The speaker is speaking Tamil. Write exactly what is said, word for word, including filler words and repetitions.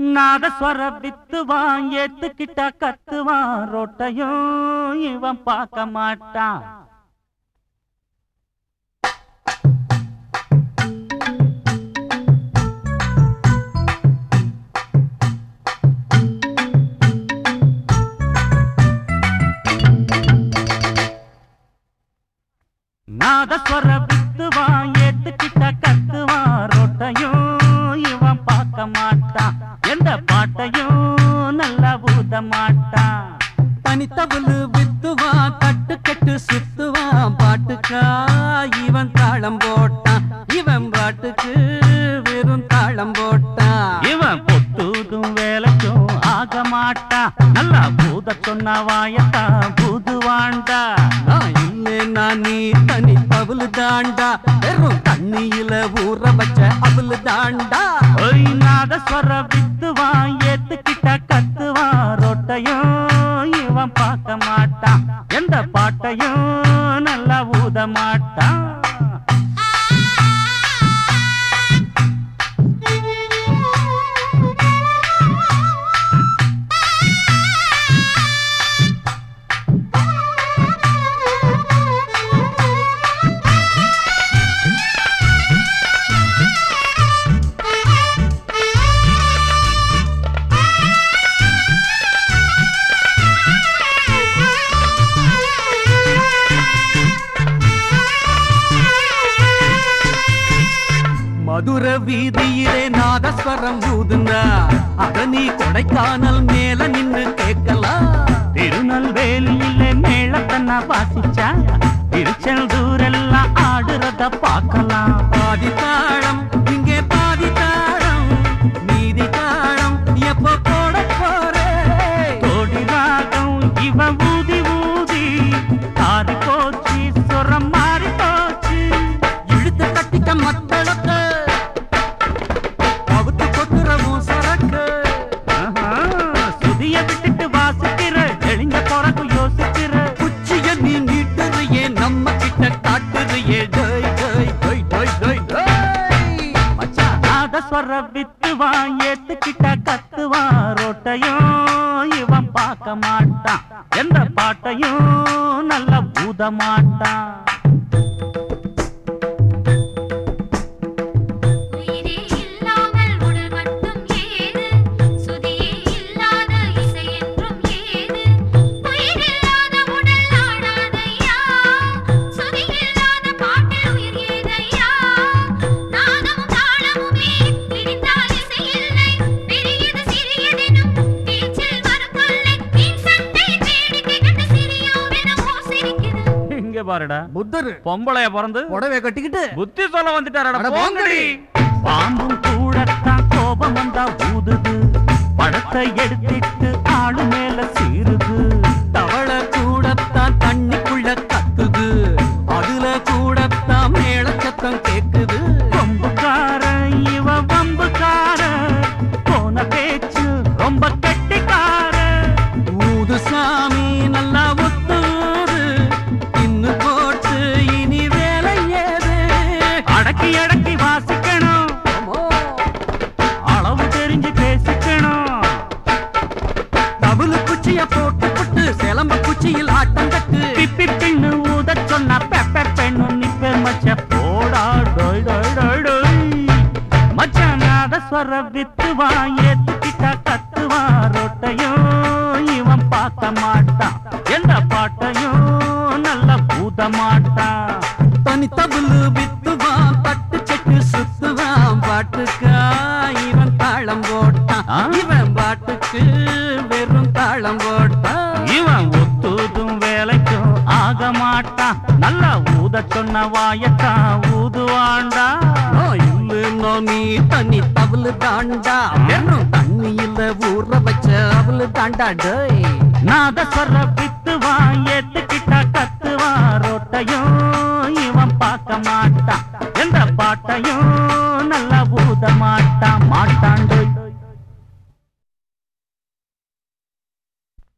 நாதஸ்வர வித்துவான் ஏத்துக்கிட்டா கத்துவான் ரோட்டையும் இவன் பார்க்க மாட்டான். நாதஸ்வர வித்துவான் ஏத்துக்கிட்டா கத்துவான் ரோட்டையும் இவன் பார்க்க மாட்டான். எந்த பாட்டையும் நல்லா ஊத மாட்டான். தனித்தவளு வித்துவான் கட்டு கட்டு சுத்துவான் பாட்டுக்கா இவன் தாளம் போட்டான். இவன் பாட்டுக்கு வெறும் தாளம் போட்டான். இவன் பொட்டுதும் வேலைக்கும் ஆக மாட்டான். நல்லா பூத சொன்ன வாயத்தா பூதுவாண்டா. நான் இல்லைன்னா நீ தனி தவளு தாண்டா. வெறும் தண்ணியில ஊற வச்ச அவளு தாண்டா. ஒய் நாதஸ்வர வித்துவான் ஏத்துக்கிட்ட கத்துவான் ரோட்டையும் இவன் பார்க்க மாட்டான். எந்த பாட்டையும் நல்லா ஊத மாட்டான். மதுர வீதியிலே நாதஸ்வரம் ஊதுனா அத நீ கொடைக்கானல் மேல நின்னு கேட்கலாம். திருநெல்வேலியிலே மேளத்தன்னா வாசிச்சா திருச்செந்தூரெல்லாம் ஆடுறத பார்க்கலாம். பாதி தாளம் இங்கே பாதி தாளம் மீதி தாளம் எப்ப போட போறே. தோடி ராகம் இவன் ஊதி ஊதி தாரி போச்சு சொரம் மாறி போச்சு. இழுத்து கட்டிக்க மத்தளக்க அவுத்து கொத்துறவும் சரக்கு. சுதிய விட்டுட்டு வாசிக்கிற எளிஞ்ச போறக்கு யோசிக்கிற. குச்சிய நீ நீட்டுறியே நம்ம கிட்ட காட்டுறியே. டோய் டோய் டோய் டோய் டோய் டோய் மச்சான். நாதஸ்வர வித்துவான் ஏத்துக்கிட்ட கத்துவான் ரோட்டையும் இவன் பார்க்க மாட்டான். எந்த பாட்டையும் நல்ல ஊத மாட்டான். பாருடா புத்தர் பொம்பளைய பிறந்து புடவை கட்டிக்கிட்டு புத்தி சொல்ல வந்துட்டாரடா. போங்கடி. பாம்பும் கூடத்தான் கோபம் வந்தா ஊதுது. படத்தை எடுத்துட்டு ஆளு மேல சீருது. தவளை கூடத்தான் தண்ணிக்குள்ள கத்துது. அதுல கூடத்தான் மேல சத்தம் கேக்குது. கொம்புக்கார இவ வம்புக்கார போன பேச்சு ரொம்ப கெட்டிக்கார. ஊது சாமி நல்லா ஒத்துது. இன்னு போட்டு இனி வேலை ஏது. அடக்கி அடக்கி வாசிக்கணும். அளவு தெரிஞ்சு பேசிக்கணும். தவுளு குச்சிய போட்டு புட்டு சிலம்ப குச்சியில் ஆட்டம் கட்டு. பிப்பி பின்னு ஊத சொன்ன பெப்ப பெண்ணு நிப்ப மச்ச போடா. டோய் டோய் டோய் டோய் மச்சான். நாதஸ்வர வித்துவான் ஏத்துக்கிட்டா கத்துவான் ரோட்டையும் இவன் பார்க்க மாட்டான். எந்த பாட்டையும் நல்ல பூத மாட்டான். தனி தவுளு வித்துவான் பட்டு செட்டு சுத்துவான் பாட்டுக்கா இவன் தாளம் போட்டான். இவன் பாட்டுக்கு வெறும் தாளம் போட்டான். இவன் ஒத்துதும் வேலைக்கும் ஆக மாட்டான். நல்லா ஊத சொன்ன வாயத்தான் ஊதுவாண்டா. இல்லைன்னா நீ தனி தவுளு தாண்டா. வெறும் தண்ணியில ஊற வச்ச அவளு தாண்டா. டோய் நாதஸ்வர வித்துவான் ஏத்துக்கிட்ட